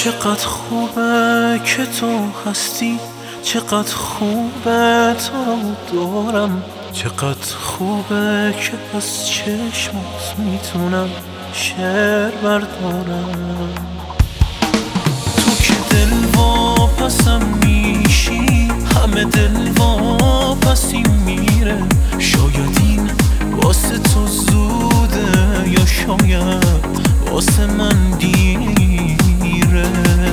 چقدر خوبه که تو هستی، چقدر خوبه تو رو دارم، چقدر خوبه که از چشمات میتونم شعر بردارم. تو که دل واپسم میشی، همه دل واپسی میره. شاید این واسه تو زوده یا شاید واسه من دیره.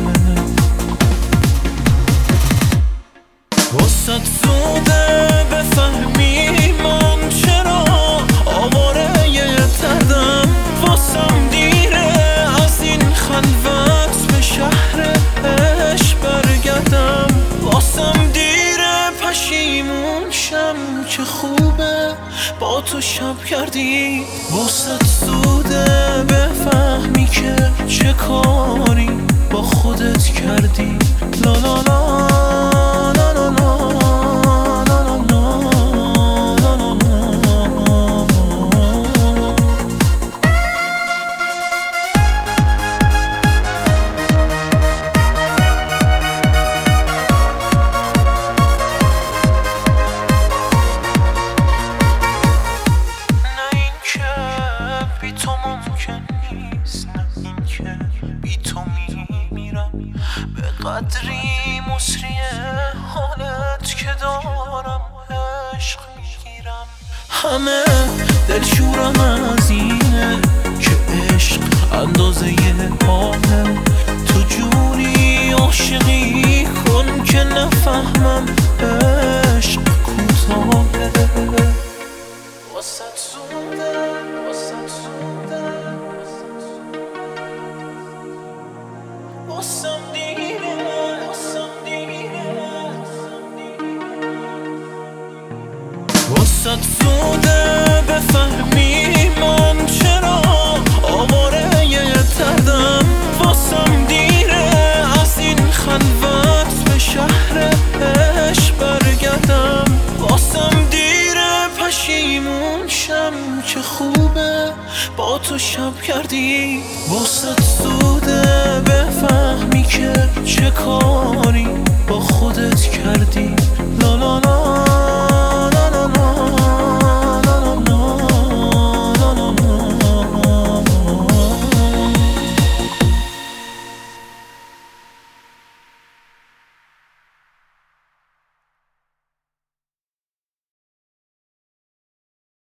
واسه زوده بفهمی من چرا آواره تردم، واسم دیره از این خلوت به شهر عشق برگردم. واسم دیره پشیمون شم که خوبه با تو شب کردی. واسه زوده بفهمی که چه کاری با خودت کردی. لا لا لا بی تو میمیرم، به قدری مصریه حالت که دارم عشق میگیرم. همه دلشورم از اینه که عشق اندازه حاله. تو جوری عاشقی کن که نفهمم عشق کوتاهه. واسه زوده واسه